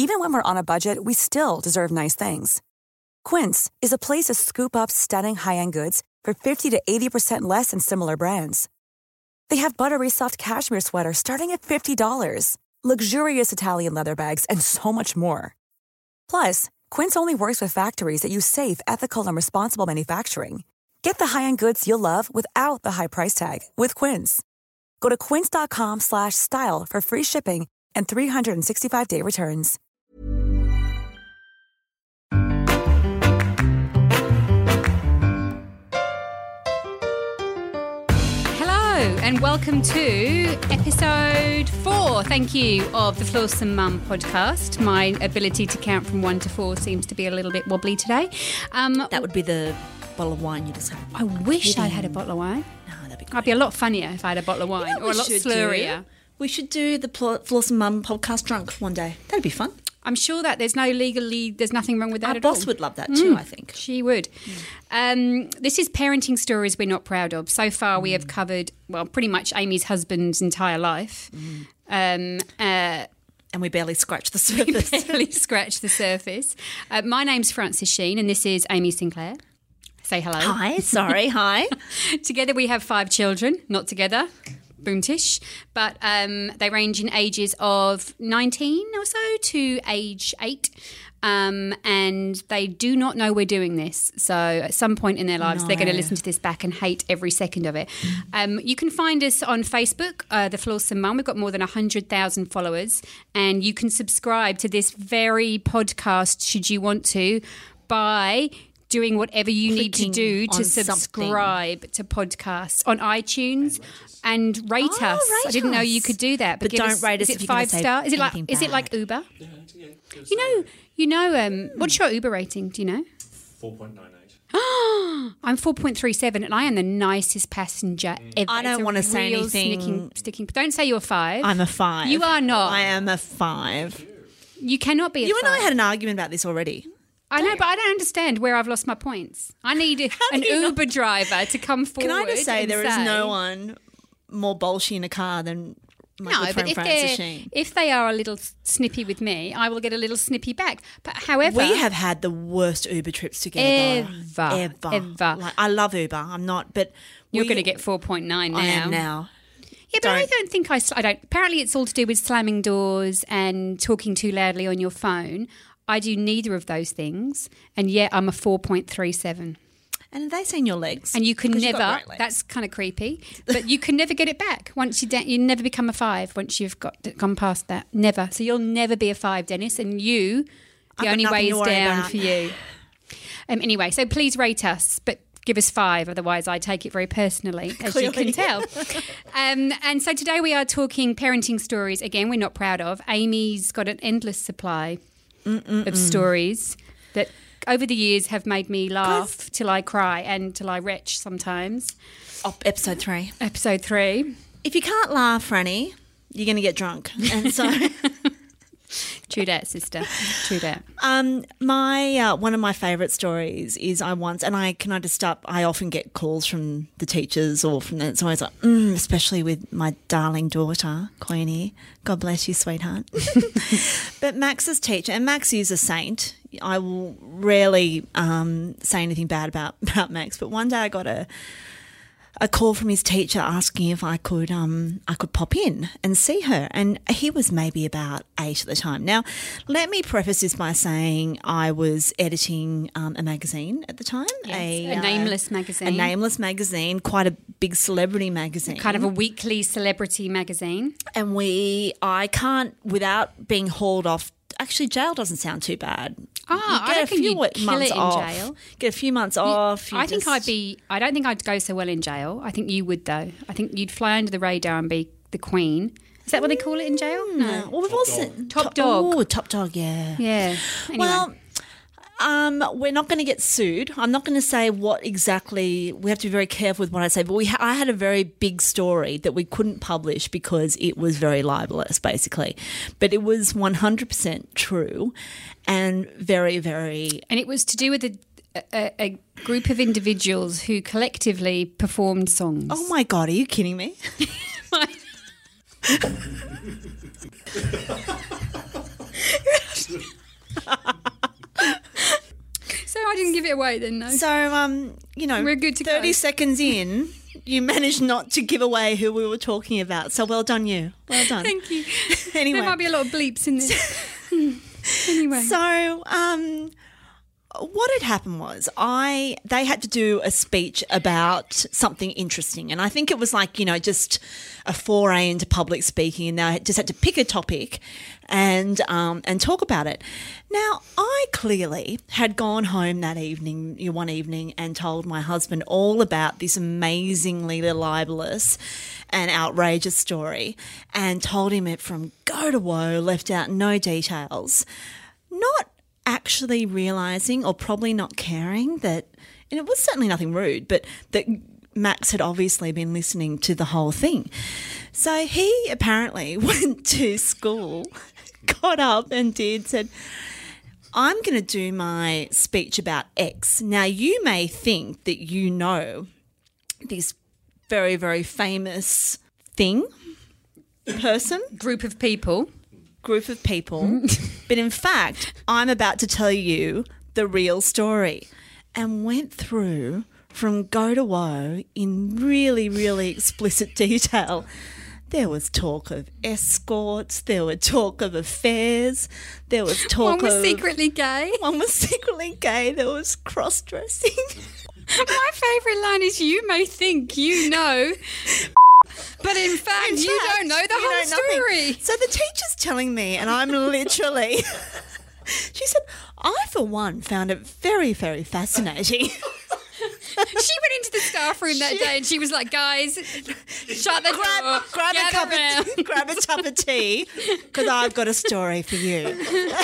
Even when we're on a budget, we still deserve nice things. Quince is a place to scoop up stunning high-end goods for 50 to 80% less than similar brands. They have buttery soft cashmere sweaters starting at $50, luxurious Italian leather bags, and so much more. Plus, Quince only works with factories that use safe, ethical, and responsible manufacturing. Get the high-end goods you'll love without the high price tag with Quince. Go to quince.com/style for free shipping and 365-day returns. And welcome to episode 4, thank you, of the Flawsome Mum podcast. My ability to count from 1 to 4 seems to be a little bit wobbly today. That would be the bottle of wine you just had. I wish I had a bottle of wine. No, that'd be great. I'd be a lot funnier if I had a bottle of wine, or a lot slurrier. We should do the Flawsome Mum podcast drunk one day. That'd be fun. I'm sure that there's nothing wrong with that at all. Our boss would love that too, I think. She would. This is parenting stories we're not proud of. So far we have covered, well, pretty much Amy's husband's entire life. And we barely scratched the surface. My name's Frances Sheen and this is Amy Sinclair. Say hello. Hi, sorry, hi. Together we have 5 children, not together. Boomtish, but they range in ages of 19 or so to age 8, and they do not know we're doing this. So at some point in their lives, they're going to listen to this back and hate every second of it. You can find us on Facebook, The Flawsome Mum. We've got more than 100,000 followers, and you can subscribe to this very podcast, should you want to, by doing whatever you need to do to subscribe to podcasts on iTunes and rate us. Rate I didn't know you could do that. But don't rate us is if it you're 5 star? Is it like Uber? Yeah. What's your Uber rating? Do you know? 4.98. I'm 4.37 and I am the nicest passenger ever. I don't want to say anything. Don't say you're 5. I'm a 5. You are not. I am a 5. You cannot be a 5. You and I had an argument about this already. I know, but I don't understand where I've lost my points. I need an Uber driver to come forward. Can I just say there is no one more bolshy in a car than my good friend Frances Sheen. If they are a little snippy with me, I will get a little snippy back. But however, we have had the worst Uber trips together. Ever. Like, I love Uber. I'm not, but you're going to get 4.9 now. I am now. Yeah, but I don't think I don't. Apparently, it's all to do with slamming doors and talking too loudly on your phone. I do neither of those things, and yet I'm a 4.37. And have they seen your legs? And you can never, that's kind of creepy, but you can never get it back. Once you never become a 5 once you've gone past that. Never. So you'll never be a 5, Dennis, and the only way is down for you. Anyway, so please rate us, but give us 5, otherwise I take it very personally, as you can tell. And so today we are talking parenting stories. Again, we're not proud of. Amy's got an endless supply of stories that over the years have made me laugh till I cry and till I retch sometimes. Episode 3. Episode 3. If you can't laugh, Franny, you're going to get drunk. And so... True that, sister. True that. One of my favourite stories is I often get calls from the teachers or from it's always like, especially with my darling daughter, Queenie. God bless you, sweetheart. But Max's teacher, and Max is a saint. I will rarely say anything bad about Max, but one day I got a call from his teacher asking if I could pop in and see her, and he was maybe about 8 at the time. Now, let me preface this by saying I was editing a magazine at the time, a nameless magazine, quite a big celebrity magazine, kind of a weekly celebrity magazine. And I can't, without being hauled off. Actually, jail doesn't sound too bad. I reckon you'd kill it in jail. Get a few months off. I don't think I'd go so well in jail. I think you would, though. I think you'd fly under the radar and be the queen. Is that what they call it in jail? No. Well, we've also top dog. Oh, top dog, yeah. Yeah. Anyway. Well, we're not going to get sued. I'm not going to say what exactly. We have to be very careful with what I say. But I had a very big story that we couldn't publish because it was very libelous, basically. But it was 100% true, and very, very. And it was to do with a group of individuals who collectively performed songs. Oh my God! Are you kidding me? So I didn't give it away then, no. So, We're good to 30 go. seconds in, you managed not to give away who we were talking about. So well done you. Well done. Thank you. Anyway. There might be a lot of bleeps in this. Anyway. So, what had happened was they had to do a speech about something interesting, and I think it was like just a foray into public speaking, and they just had to pick a topic and talk about it. Now, I clearly had gone home that one evening, and told my husband all about this amazingly libelous and outrageous story, and told him it from go to woe, left out no details, not actually realising, or probably not caring, that, and it was certainly nothing rude, but that Max had obviously been listening to the whole thing. So he apparently went to school, got up and said, I'm going to do my speech about X. Now, you may think that you know this very, very famous person. Group of people. But in fact, I'm about to tell you the real story, and went through from go to woe in really, really explicit detail. There was talk of escorts, there was talk of affairs, there was talk One was secretly gay. There was cross-dressing. My favourite line is, you may think you know, but in fact, you don't know the whole story. So the teacher's telling me, and I'm literally... She said, I, for one, found it very, very fascinating. She went into the staff room that day and she was like, guys, shut the door. Grab a cup of tea, because I've got a story for you.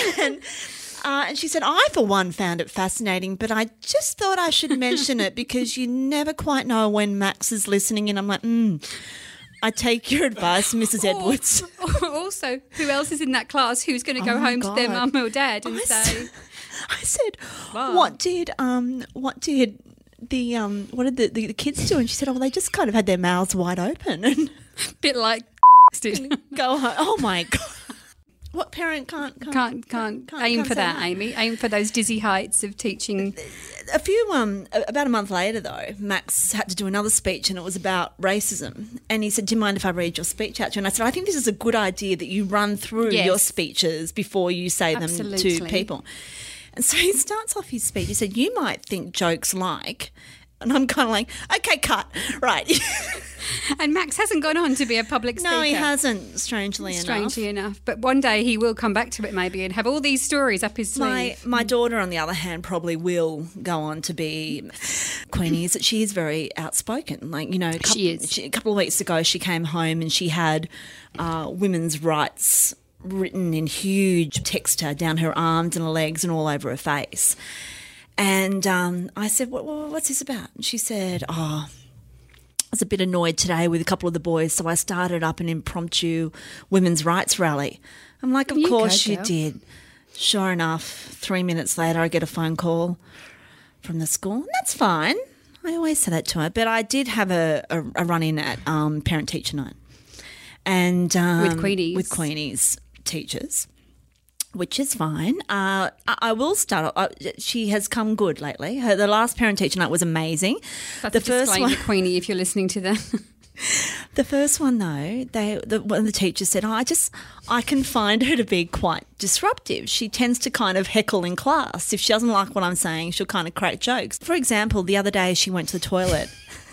And she said, I, for one, found it fascinating, but I just thought I should mention it because you never quite know when Max is listening. And I'm like, I take your advice, Mrs. Edwards. Also, who else is in that class who's going to go home to their mum or dad and say... I said, wow. what did the kids do? And she said, they just kind of had their mouths wide open. And bit like did. Go home. Oh, my God. What parent can't aim for that, no? Amy? Aim for those dizzy heights of teaching. About a month later, though, Max had to do another speech, and it was about racism. And he said, do you mind if I read your speech out to you? And I said, I think this is a good idea that you run through your speeches before you say them to people. And so he starts off his speech. He said, you might think jokes like... And I'm kind of like, okay, cut. Right. And Max hasn't gone on to be a public speaker. No, he hasn't, strangely enough. But one day he will come back to it maybe and have all these stories up his sleeve. My daughter, on the other hand, probably will go on to be... Queenie is that she is very outspoken. Like, she is. A couple of weeks ago she came home and she had women's rights written in huge text down her arms and her legs and all over her face. And I said, what's this about? And she said, I was a bit annoyed today with a couple of the boys, so I started up an impromptu women's rights rally. I'm like, of course you did. Sure enough, 3 minutes later I get a phone call from the school. And that's fine. I always say that to her. But I did have a run-in at parent-teacher night. And with Queenie's teachers. Which is fine. I will start. She has come good lately. The last parent-teacher night was amazing. That's the first one, Queenie, if you're listening to that. The first one, though, one of the teachers said, I can find her to be quite disruptive. She tends to kind of heckle in class. If she doesn't like what I'm saying, she'll kind of crack jokes. For example, the other day she went to the toilet.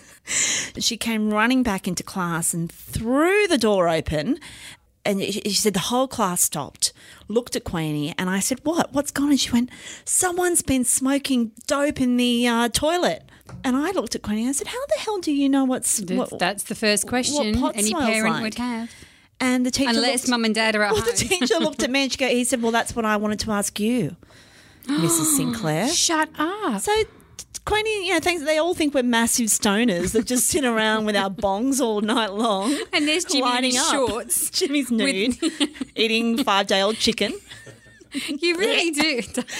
She came running back into class and threw the door open. And she said the whole class stopped, looked at Queenie, and I said, what's gone? And she went, someone's been smoking dope in the toilet. And I looked at Queenie and I said, how the hell do you know that's the first question any parent would have. And the teacher unless mum and dad are at home. The teacher looked at me and he said, well, that's what I wanted to ask you, Mrs. Sinclair. Shut up. So Queenie, they all think we're massive stoners that just sit around with our bongs all night long. And there's Jimmy in his shorts. Jimmy's nude, eating 5-day-old chicken. You really do.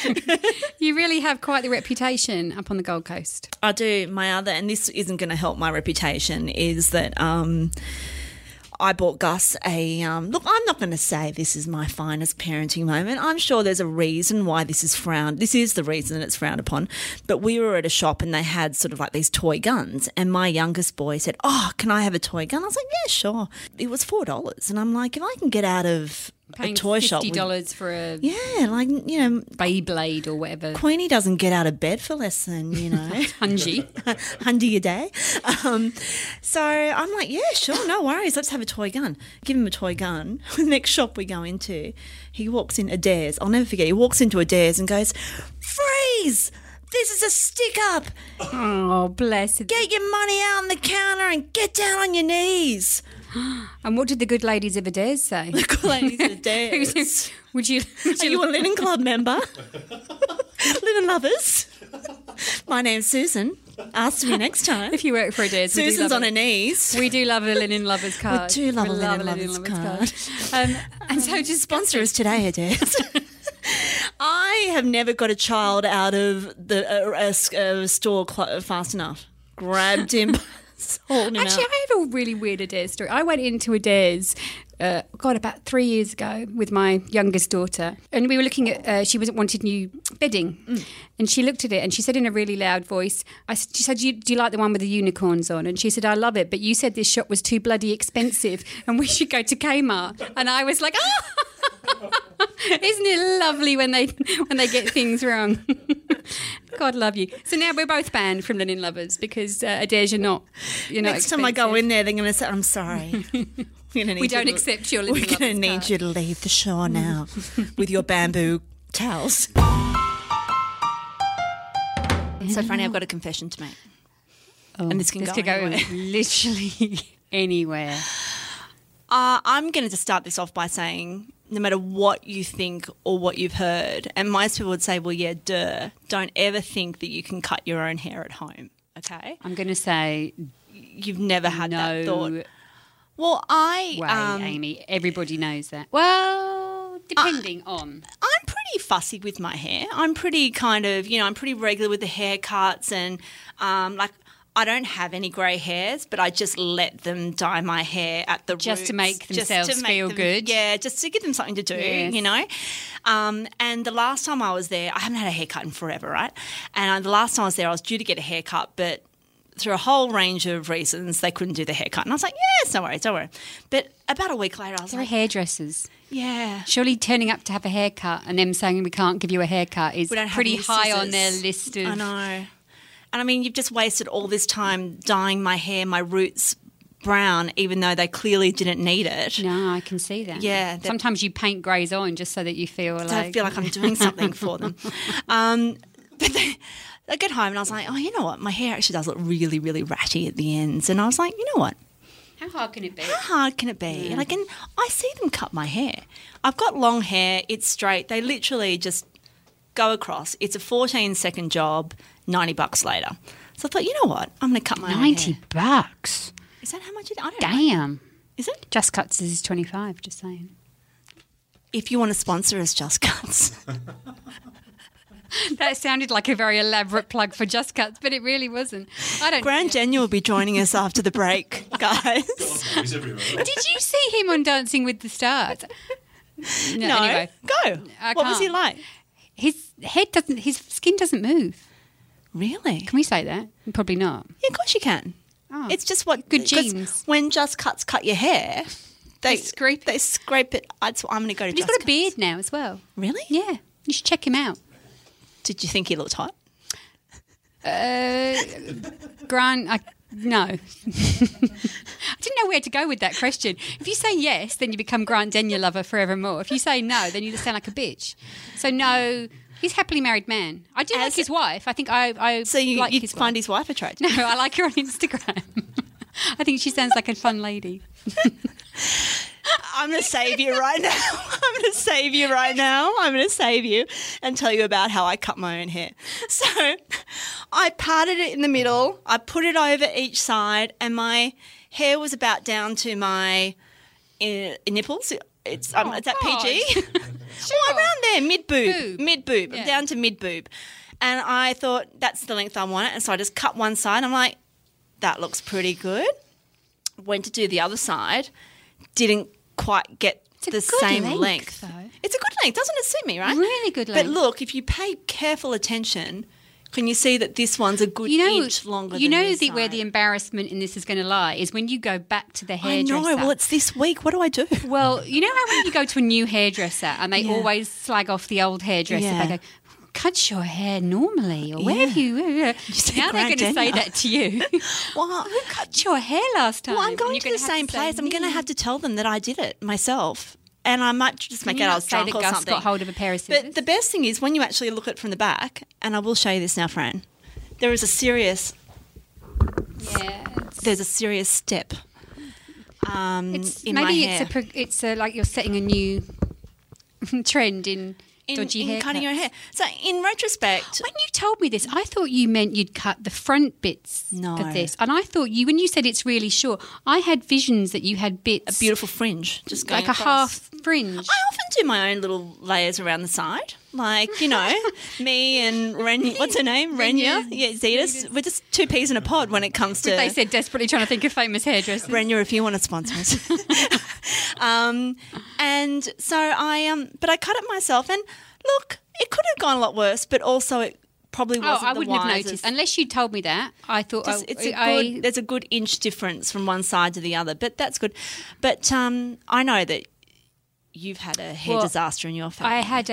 You really have quite the reputation up on the Gold Coast. I do. And this isn't going to help my reputation, is that I bought Gus a look. I'm not going to say this is my finest parenting moment. I'm sure there's a reason why this is frowned. This is the reason it's frowned upon. But we were at a shop and they had sort of like these toy guns, and my youngest boy said, "Oh, can I have a toy gun?" I was like, "Yeah, sure." It was $4, and I'm like, if I can get out of Paying a toy shop, $50 for a Beyblade or whatever. Queenie doesn't get out of bed for less than $100 a day. So I'm like, yeah, sure, no worries. Let's have a toy gun. Give him a toy gun. The next shop we go into, he walks in Adairs. I'll never forget. He walks into Adairs and goes, "Freeze! This is a stick up. Oh, bless it. Get your money out on the counter and get down on your knees." And what did the good ladies of Adairs say? The good ladies of Adairs. Would you Are you a Linen Club member? Linen lovers. My name's Susan. Ask me next time. If you work for Adairs, Susan's on her knees. We do love a Linen Lovers card. We do love a Linen Lovers card. And so just sponsor us today, Adairs. I have never got a child out of a store fast enough. Grabbed him. Actually, I have a really weird Adairs story. I went into Adairs, about 3 years ago with my youngest daughter, and we were looking at, she wanted new bedding, and she looked at it and she said in a really loud voice, she said, do you like the one with the unicorns on? And she said, "I love it, but you said this shop was too bloody expensive and we should go to Kmart." And I was like, oh! Isn't it lovely when they get things wrong? God love you. So now we're both banned from Linen Lovers because Adairs, you're not Next time I go in there, they're going to say, "I'm sorry. We don't accept your Linen Lovers We're going to need you to leave the shore now with your bamboo towels." So, Franny, I've got a confession to make. And this can go anywhere. Literally anywhere. I'm going to just start this off by saying, no matter what you think or what you've heard, and most people would say, well, yeah, duh, don't ever think that you can cut your own hair at home, okay? I'm going to say you've never had that thought. Well, Amy, everybody knows that. Well, depending on. I'm pretty fussy with my hair. I'm pretty I'm pretty regular with the haircuts, and I don't have any grey hairs, but I just let them dye my hair at the roots. Just to make themselves feel good? Yeah, just to give them something to do, And the last time I was there, I haven't had a haircut in forever, right? And the last time I was there, I was due to get a haircut, but through a whole range of reasons, they couldn't do the haircut. And I was like, yes, don't worry. But about a week later, I was like... They're hairdressers. Yeah. Surely turning up to have a haircut and them saying we can't give you a haircut is pretty high on their list of... I know. And I mean, you've just wasted all this time dyeing my hair, my roots brown, even though they clearly didn't need it. No, I can see that. Yeah. Sometimes you paint greys on just so that you feel like... I feel like I'm doing something for them. But I get home and I was like, oh, you know what? My hair actually does look really, really ratty at the ends. And I was like, you know what? How hard can it be? Yeah. And I see them cut my hair. I've got long hair. It's straight. They literally just go across. It's a 14-second job, $90 later. So I thought, you know what? I'm going to cut my own hair. $90? Is that how much it is? I don't know. Damn. Is it? Just Cuts is 25, just saying. If you want to sponsor us, Just Cuts. That sounded like a very elaborate plug for Just Cuts, but it really wasn't. Grand Daniel will be joining us after the break, guys. Did you see him on Dancing with the Stars? No. Anyway. Go. What was he like? His skin doesn't move. Really? Can we say that? Probably not. Yeah, of course you can. Oh, it's just what good genes. When Just Cuts cut your hair, they scrape it. I'm going to go to Just Cuts. He's got a beard now as well. Really? Yeah. You should check him out. Did you think he looked hot? Grant, no. I didn't know where to go with that question. If you say yes, then you become Grant Denyer lover forevermore. If you say no, then you just sound like a bitch. So no, he's a happily married man. I do like his wife. I think I so you like his find wife. his wife attractive? No, I like her on Instagram. I think she sounds like a fun lady. I'm going to save you right now. I'm going to save you and tell you about how I cut my own hair. So I parted it in the middle. I put it over each side, and my hair was about down to my nipples. It's that PG? Sure. Well, around there, mid-boob. Yeah. I'm down to mid-boob. And I thought, that's the length I want it. And so I just cut one side. I'm like, that looks pretty good. Went to do the other side. didn't quite get the good same length, length. though. It's a good length. Doesn't it suit me, right? Really good But length. look, if you pay careful attention, can you see that this one's a good inch longer You than know this where side? the embarrassment in this is going to lie is when you go back to the I hairdresser. know. Well, it's this week. What do I do? Well, you know how when you go to a new hairdresser and they always slag off the old hairdresser, Yeah. they go, cut your hair normally, or where have you? said Now they're going to say Grandenia. that to you. Well, Who cut your hair last time? well, I'm And going you're to gonna the have same say place. I'm going to me. have to tell them that I did it myself. And I might just make Can you out I not was say drunk that or Gus something. got hold of a pair of scissors? But the best thing is when you actually look at it from the back, and I will show you this now, Fran, there is a serious there's a serious step It's, in my maybe hair. it's like you're setting a new trend in dodgy in cutting haircuts. your own hair. So in retrospect, When you told me this, I thought you meant you'd cut the front bits No. of this. And I thought when you said it's really short, I had visions that you had bits. beautiful fringe, just going like a across. half fringe. I often do my own little layers around the side. Like, you know, me and what's her name? Renya. Yeah, Zetas. We're just two peas in a pod when it comes to... They said desperately trying to think of famous hairdressers. Renya, if you want to sponsor us. And so but I cut it myself. And look, it could have gone a lot worse, but also it probably wasn't I the wouldn't have wisest. noticed. Unless you told me that, I thought There's a good inch difference from one side to the other, but that's good. But I know that you've had a hair disaster in your family. I had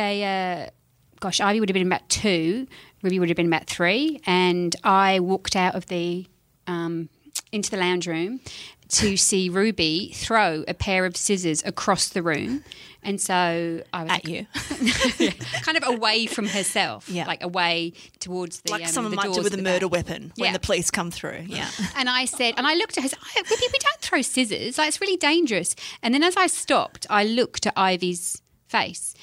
Ivy would have been about 2, Ruby would have been about 3, and I walked out of the into the lounge room to see Ruby throw a pair of scissors across the room, and so I was At you. kind of away from herself, Yeah. like away towards the Like someone the might doors do with at a the murder back. weapon when Yeah. the police come through. Yeah. And I said, and I looked at her, I said, Ruby, we don't throw scissors. Like, it's really dangerous. And then as I stopped, I looked at Ivy's face,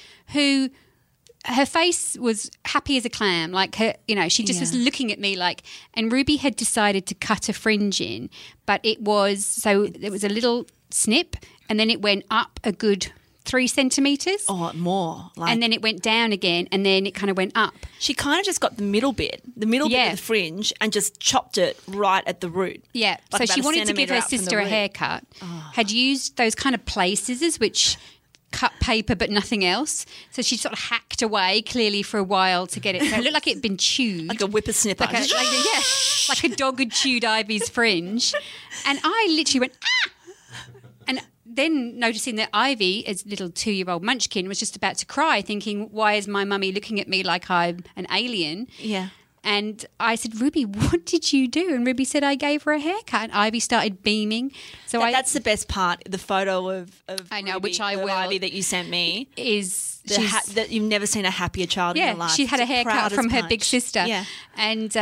her face was happy as a clam. Like, her, you know, she just was looking at me like, and Ruby had decided to cut a fringe in, but it was a little snip, and then it went up a good 3 centimetres. Or more. Like, And then it went down again, and then it kind of went up. she kind of just got the middle bit of the fringe and just chopped it right at the root. Yeah. Like So she about a wanted to give centimetre her out from the sister a root. haircut, had used those kind of play scissors which cut paper but nothing else. So she sort of hacked away clearly for a while to get it. So it looked like it had been chewed. Like a whippersnipper. Like a dog had chewed Ivy's fringe. And I literally went, ah! And then noticing that Ivy, as little 2-year-old munchkin, was just about to cry, thinking, why is my mummy looking at me like I'm an alien? Yeah. And I said, Ruby, what did you do? And Ruby said, I gave her a haircut. And Ivy started beaming. So That's the best part, the photo of I know, Ruby, which I of will- Ivy that you sent me. is That you've never seen a happier child in your life. she had a It's the haircut proudest from her punch. big sister. Yeah. And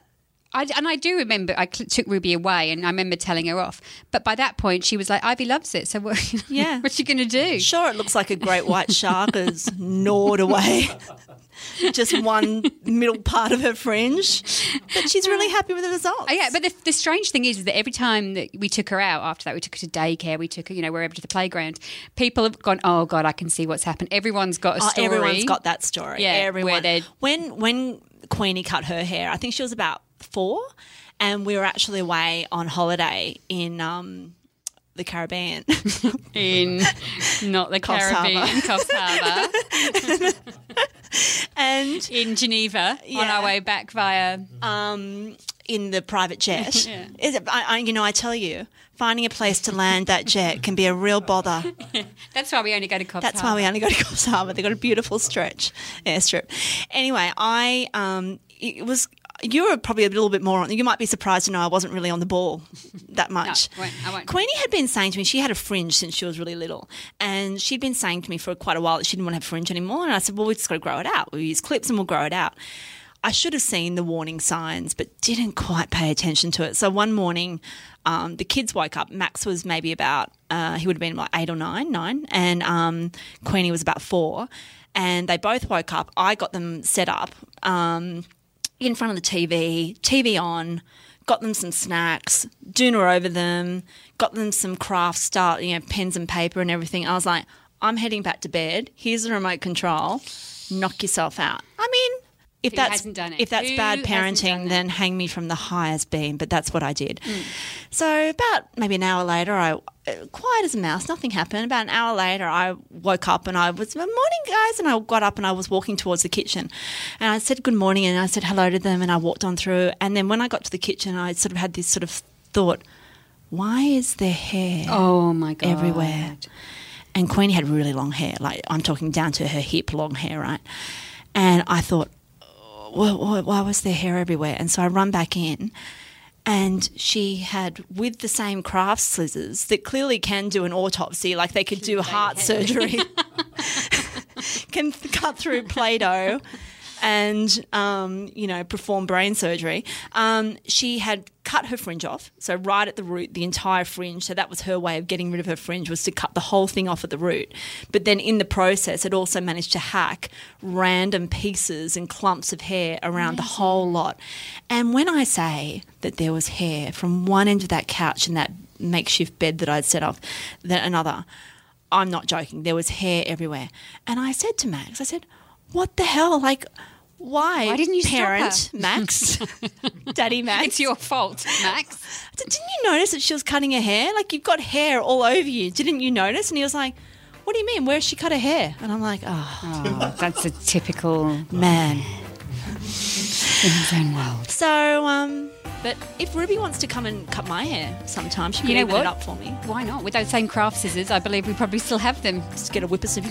I do remember I took Ruby away, and I remember telling her off. But by that point, she was like, Ivy loves it. So Yeah. what's she going to do? Sure, it looks like a great white shark has gnawed away just one middle part of her fringe. But she's really happy with the results. Oh, yeah, but the strange thing is that every time that we took her out, after that we took her to daycare, we took her, wherever to the playground, people have gone, oh, God, I can see what's happened. Everyone's got a story. Everyone's got that story. Yeah, everyone. where they're- When Queenie cut her hair, I think she was about 4, and we were actually away on holiday in the Caribbean. In not the Coffs Caribbean, Harbour. Coffs Harbour, And in Geneva on Yeah. our way back via. in the private jet. Yeah. I tell you, finding a place to land that jet can be a real bother. That's why we only go to Coffs That's why Harbour. we only go to Coffs Harbour. They've got a beautiful airstrip. Anyway, you were probably a little bit more you might be surprised to know I wasn't really on the ball that much. No, I won't. Queenie had been saying to me, she had a fringe since she was really little, and she'd been saying to me for quite a while that she didn't want to have fringe anymore, and I said, well, we just got to grow it out. We'll use clips and we'll grow it out. I should have seen the warning signs but didn't quite pay attention to it. So one morning the kids woke up. Max was maybe about he would have been like 8 or 9, and Queenie was about 4, and they both woke up. I got them set up in front of the TV on, got them some snacks, doona over them, got them some craft stuff, pens and paper and everything. I was like, I'm heading back to bed. Here's the remote control. Knock yourself out. I mean, if Who that's hasn't done it? if that's Who bad hasn't done parenting, that? then hang me from the highest beam. But that's what I did. So about maybe an hour later, I quiet as a mouse, nothing happened. About an hour later, I woke up and I was, morning guys, and I got up and I was walking towards the kitchen, and I said good morning and I said hello to them and I walked on through. And then when I got to the kitchen, I sort of had this sort of thought, why is there hair Oh my God. everywhere? And Queenie had really long hair, like I'm talking down to her hip, long hair, right? And I thought, well, why was there hair everywhere? And so I run back in, and she had, with the same craft scissors that clearly can do an autopsy, like they could do heart surgery, can cut through Play-Doh and, perform brain surgery. She had cut her fringe off, so right at the root, the entire fringe. So that was her way of getting rid of her fringe, was to cut the whole thing off at the root. But then in the process, it also managed to hack random pieces and clumps of hair around the whole lot. And when I say that there was hair from one end of that couch and that makeshift bed that I'd set off, then another, I'm not joking. There was hair everywhere. And I said to Max, I said, what the hell? Like, why didn't you parent stop her? Max, Daddy Max? It's your fault, Max. I said, didn't you notice that she was cutting her hair? Like, you've got hair all over you. Didn't you notice? And he was like, what do you mean? Where's she cut her hair? And I'm like, Oh, that's a typical man. in his own world. So, but if Ruby wants to come and cut my hair sometime, she can You know even what? it up for me. Why not? With those same craft scissors, I believe we probably still have them. Just get a whipper so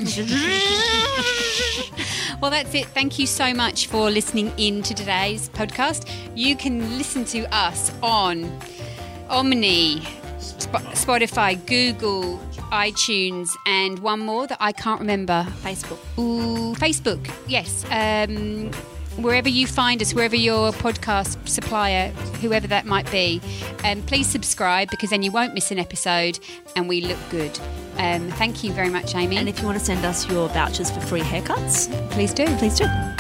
Well, that's it. Thank you so much for listening in to today's podcast. You can listen to us on Omni, Spotify, Google, iTunes, and one more that I can't remember. Facebook. Ooh, Facebook, yes. Wherever you find us, wherever your podcast supplier, whoever that might be, please subscribe, because then you won't miss an episode and we look good. Thank you very much, Amy. And if you want to send us your vouchers for free haircuts, please do. please do.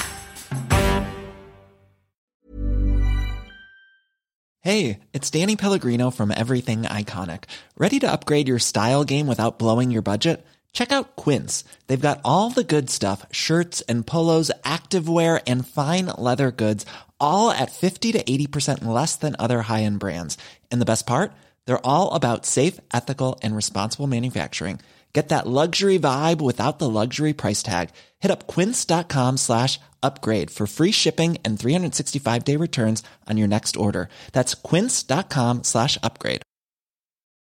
Hey, it's Danny Pellegrino from Everything Iconic. Ready to upgrade your style game without blowing your budget? Check out Quince. They've got all the good stuff, shirts and polos, activewear, and fine leather goods, all at 50 to 80% less than other high-end brands. And the best part? They're all about safe, ethical, and responsible manufacturing. Get that luxury vibe without the luxury price tag. Hit up quince.com/upgrade for free shipping and 365-day returns on your next order. That's quince.com/upgrade.